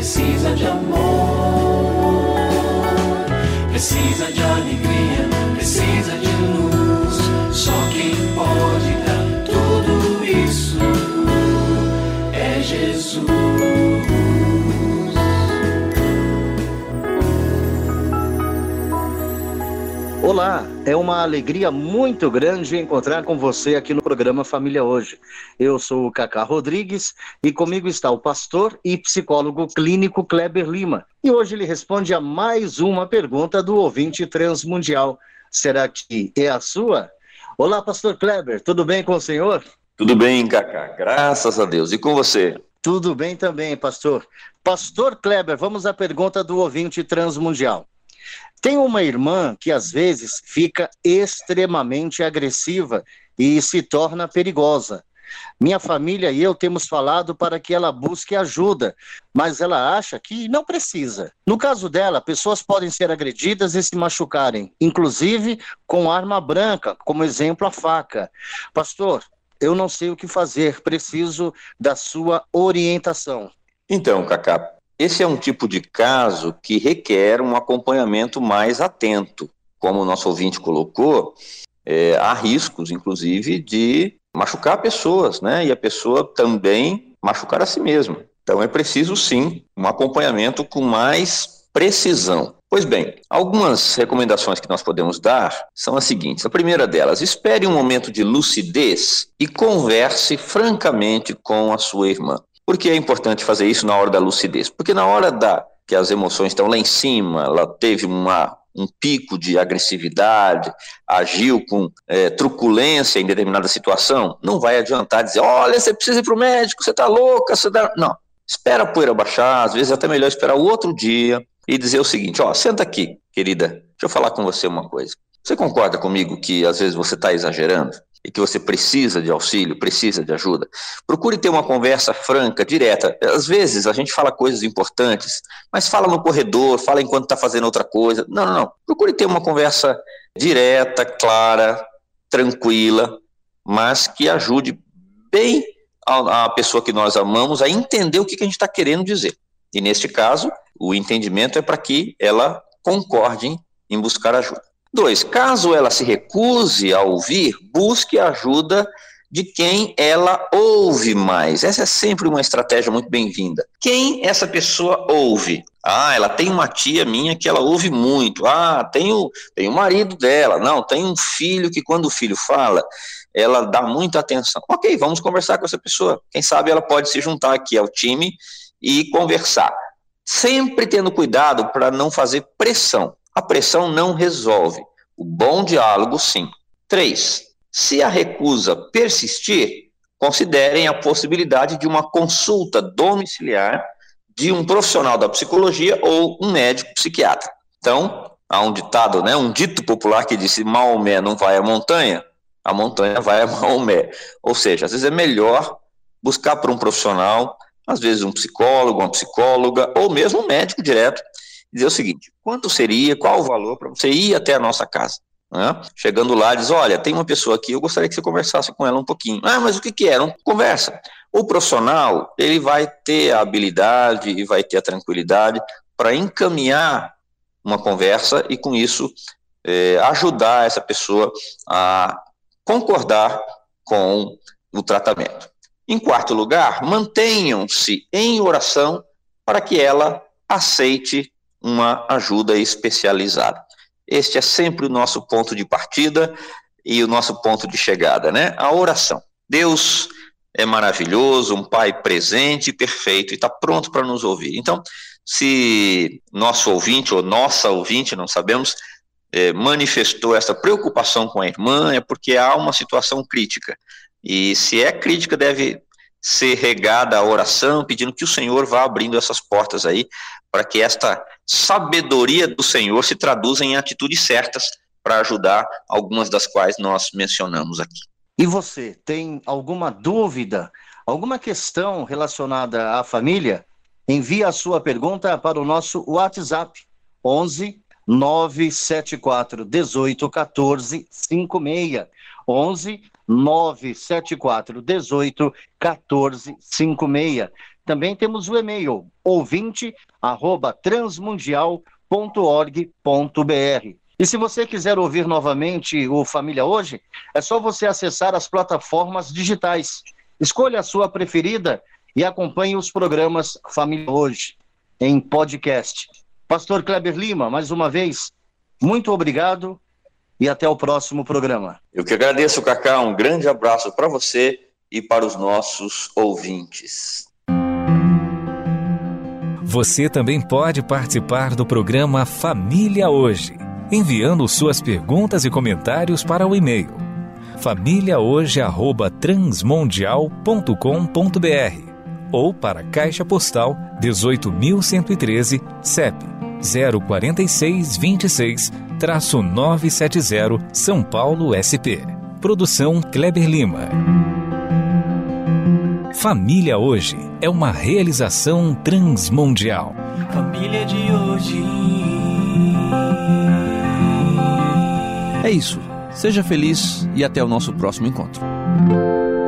precisa de amor, precisa de alegria, precisa de luz. Só quem pode dar tudo isso é Jesus. Olá, é uma alegria muito grande encontrar com você aqui no programa Família Hoje. Eu sou o Cacá Rodrigues e comigo está o pastor e psicólogo clínico Kleber Lima. E hoje ele responde a mais uma pergunta do ouvinte transmundial. Será que é a sua? Olá, pastor Kleber, tudo bem com o senhor? Tudo bem, Cacá, graças a Deus. E com você? Tudo bem também, pastor. Pastor Kleber, vamos à pergunta do ouvinte transmundial. Tem uma irmã que às vezes fica extremamente agressiva e se torna perigosa. Minha família e eu temos falado para que ela busque ajuda, mas ela acha que não precisa. No caso dela, pessoas podem ser agredidas e se machucarem, inclusive com arma branca, como exemplo a faca. Pastor, eu não sei o que fazer, preciso da sua orientação. Então, Cacá, esse é um tipo de caso que requer um acompanhamento mais atento. Como o nosso ouvinte colocou, há riscos, inclusive, de machucar pessoas, né? E a pessoa também machucar a si mesma. Então é preciso, sim, um acompanhamento com mais precisão. Pois bem, algumas recomendações que nós podemos dar são as seguintes. A primeira delas, espere um momento de lucidez e converse francamente com a sua irmã. Por que é importante fazer isso na hora da lucidez? Porque na hora que as emoções estão lá em cima, ela teve um pico de agressividade, agiu com truculência em determinada situação, não vai adiantar dizer, olha, você precisa ir para o médico, você está louca, Não, espera a poeira baixar, às vezes é até melhor esperar o outro dia e dizer o seguinte, senta aqui, querida, deixa eu falar com você uma coisa. Você concorda comigo que às vezes você está exagerando? E que você precisa de auxílio, precisa de ajuda? Procure ter uma conversa franca, direta. Às vezes a gente fala coisas importantes, mas fala no corredor, fala enquanto está fazendo outra coisa. Não. Procure ter uma conversa direta, clara, tranquila, mas que ajude bem a pessoa que nós amamos a entender o que a gente está querendo dizer. E neste caso, o entendimento é para que ela concorde em buscar ajuda. 2, caso ela se recuse a ouvir, busque a ajuda de quem ela ouve mais. Essa é sempre uma estratégia muito bem-vinda. Quem essa pessoa ouve? Ela tem uma tia minha que ela ouve muito. Tem o marido dela. Não, tem um filho que quando o filho fala, ela dá muita atenção. Ok, vamos conversar com essa pessoa. Quem sabe ela pode se juntar aqui ao time e conversar. Sempre tendo cuidado para não fazer pressão. A pressão não resolve. O bom diálogo, sim. 3, se a recusa persistir, considerem a possibilidade de uma consulta domiciliar de um profissional da psicologia ou um médico psiquiatra. Então, há um ditado, um dito popular que diz, se Maomé não vai à montanha, a montanha vai a Maomé. Ou seja, às vezes é melhor buscar por um profissional, às vezes um psicólogo, uma psicóloga, ou mesmo um médico direto, dizer o seguinte, quanto seria, qual o valor para você ir até a nossa casa? Chegando lá, diz, olha, tem uma pessoa aqui, eu gostaria que você conversasse com ela um pouquinho. Mas o que é? Não conversa. O profissional, ele vai ter a habilidade e vai ter a tranquilidade para encaminhar uma conversa e, com isso, ajudar essa pessoa a concordar com o tratamento. Em quarto lugar, mantenham-se em oração para que ela aceite uma ajuda especializada. Este é sempre o nosso ponto de partida e o nosso ponto de chegada, A oração. Deus é maravilhoso, um Pai presente e perfeito e está pronto para nos ouvir. Então, se nosso ouvinte ou nossa ouvinte, não sabemos, manifestou essa preocupação com a irmã, é porque há uma situação crítica. E se é crítica, deve ser regada a oração, pedindo que o Senhor vá abrindo essas portas aí, para que esta sabedoria do Senhor se traduza em atitudes certas para ajudar, algumas das quais nós mencionamos aqui. E você, tem alguma dúvida, alguma questão relacionada à família? Envie a sua pergunta para o nosso WhatsApp, 11 974 18 14 56. 11 974 18 14 56. Também temos o e-mail ouvinte@transmundial.org.br. E se você quiser ouvir novamente o Família Hoje, é só você acessar as plataformas digitais. Escolha a sua preferida e acompanhe os programas Família Hoje em podcast. Pastor Kleber Lima, mais uma vez, muito obrigado e até o próximo programa. Eu que agradeço, Cacá. Um grande abraço para você e para os nossos ouvintes. Você também pode participar do programa Família Hoje, enviando suas perguntas e comentários para o e-mail famíliahoje@transmundial.com.br ou para a Caixa Postal 18.113, CEP 04626-970, São Paulo, SP. Produção Kleber Lima. Família Hoje é uma realização transmundial. Família de hoje. É isso. Seja feliz e até o nosso próximo encontro.